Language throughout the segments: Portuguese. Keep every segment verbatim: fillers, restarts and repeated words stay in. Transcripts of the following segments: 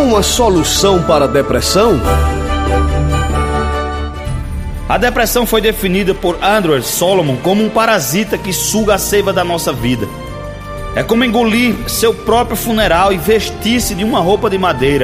uma solução para a depressão? A depressão foi definida por Andrew Solomon como um parasita que suga a seiva da nossa vida. É como engolir seu próprio funeral e vestir-se de uma roupa de madeira.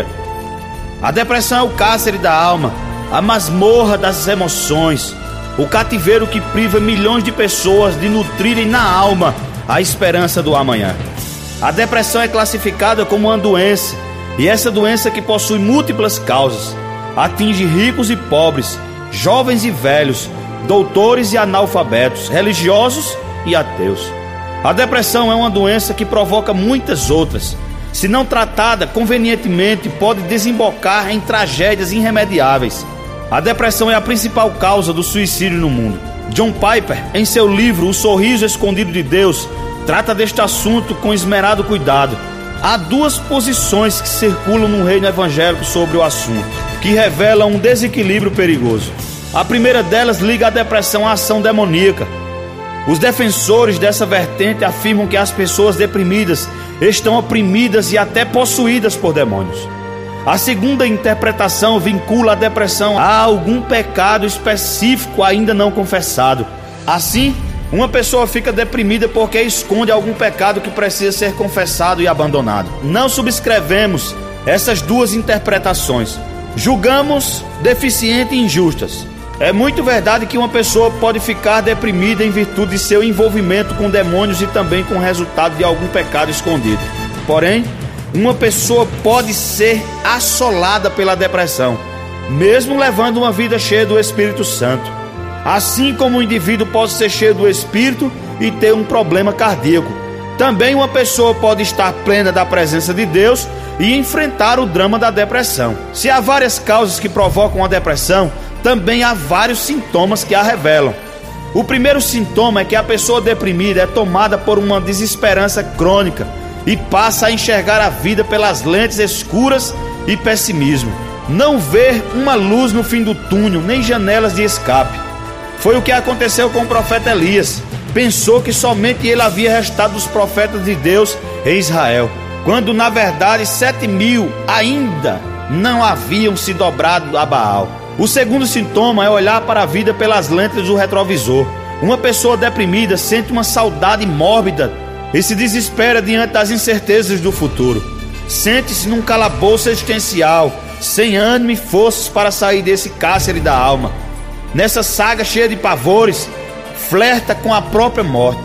A depressão é o cárcere da alma, a masmorra das emoções, o cativeiro que priva milhões de pessoas de nutrirem na alma a esperança do amanhã. A depressão é classificada como uma doença, e essa doença, que possui múltiplas causas, atinge ricos e pobres, jovens e velhos, doutores e analfabetos, religiosos e ateus. A depressão é uma doença que provoca muitas outras. Se não tratada convenientemente, pode desembocar em tragédias irremediáveis. A depressão é a principal causa do suicídio no mundo. John Piper, em seu livro O Sorriso Escondido de Deus, trata deste assunto com esmerado cuidado. Há duas posições que circulam no reino evangélico sobre o assunto, que revelam um desequilíbrio perigoso. A primeira delas liga a depressão à ação demoníaca. Os defensores dessa vertente afirmam que as pessoas deprimidas estão oprimidas e até possuídas por demônios. A segunda interpretação vincula a depressão a algum pecado específico ainda não confessado. Assim, uma pessoa fica deprimida porque esconde algum pecado que precisa ser confessado e abandonado. Não subscrevemos essas duas interpretações. Julgamos deficientes e injustas. É muito verdade que uma pessoa pode ficar deprimida em virtude de seu envolvimento com demônios e também com o resultado de algum pecado escondido. Porém, uma pessoa pode ser assolada pela depressão, mesmo levando uma vida cheia do Espírito Santo. Assim como o indivíduo pode ser cheio do Espírito e ter um problema cardíaco, também uma pessoa pode estar plena da presença de Deus e enfrentar o drama da depressão. Se há várias causas que provocam a depressão, também há vários sintomas que a revelam. O primeiro sintoma é que a pessoa deprimida é tomada por uma desesperança crônica e passa a enxergar a vida pelas lentes escuras e pessimismo. Não vê uma luz no fim do túnel, nem janelas de escape. Foi o que aconteceu com o profeta Elias. Pensou que somente ele havia restado dos profetas de Deus em Israel, quando na verdade sete mil ainda não haviam se dobrado a Baal. O segundo sintoma é olhar para a vida pelas lentes do retrovisor. Uma pessoa deprimida sente uma saudade mórbida e se desespera diante das incertezas do futuro. Sente-se num calabouço existencial, sem ânimo e forças para sair desse cárcere da alma. Nessa saga cheia de pavores, flerta com a própria morte.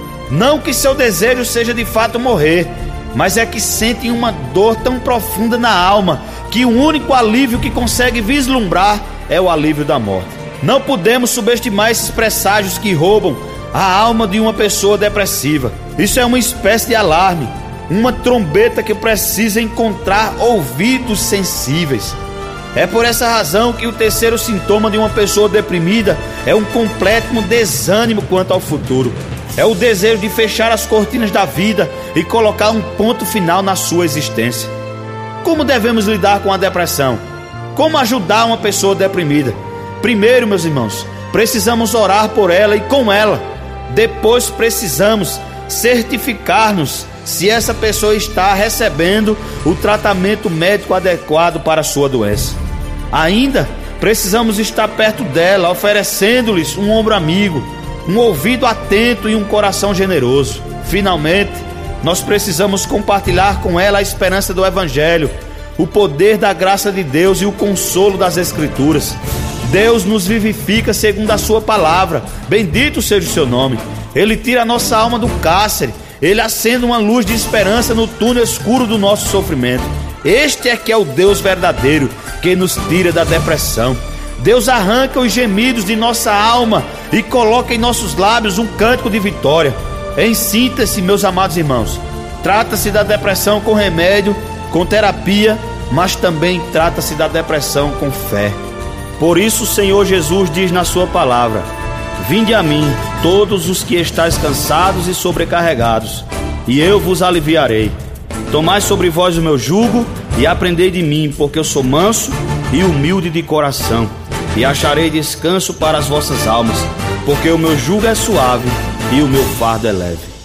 Não que seu desejo seja de fato morrer, mas é que sente uma dor tão profunda na alma que o único alívio que consegue vislumbrar é o alívio da morte. Não podemos subestimar esses presságios que roubam a alma de uma pessoa depressiva. Isso é uma espécie de alarme, uma trombeta que precisa encontrar ouvidos sensíveis. É por essa razão que o terceiro sintoma de uma pessoa deprimida é um completo desânimo quanto ao futuro. É o desejo de fechar as cortinas da vida e colocar um ponto final na sua existência. Como devemos lidar com a depressão? Como ajudar uma pessoa deprimida? Primeiro, meus irmãos, precisamos orar por ela e com ela. Depois precisamos certificar-nos se essa pessoa está recebendo o tratamento médico adequado para a sua doença. Ainda precisamos estar perto dela, oferecendo-lhes um ombro amigo, um ouvido atento e um coração generoso. Finalmente, nós precisamos compartilhar com ela a esperança do Evangelho, o poder da graça de Deus e o consolo das Escrituras. Deus nos vivifica segundo a sua palavra, bendito seja o seu nome. Ele tira a nossa alma do cárcere, Ele acende uma luz de esperança no túnel escuro do nosso sofrimento. Este é que é o Deus verdadeiro, que nos tira da depressão. Deus arranca os gemidos de nossa alma e coloca em nossos lábios um cântico de vitória. Em síntese, meus amados irmãos, trata-se da depressão com remédio, com terapia, mas também trata-se da depressão com fé. Por isso o Senhor Jesus diz na sua palavra: vinde a mim, todos os que estáis cansados e sobrecarregados, e eu vos aliviarei. Tomai sobre vós o meu jugo e aprendei de mim, porque eu sou manso e humilde de coração, e acharei descanso para as vossas almas, porque o meu jugo é suave e o meu fardo é leve.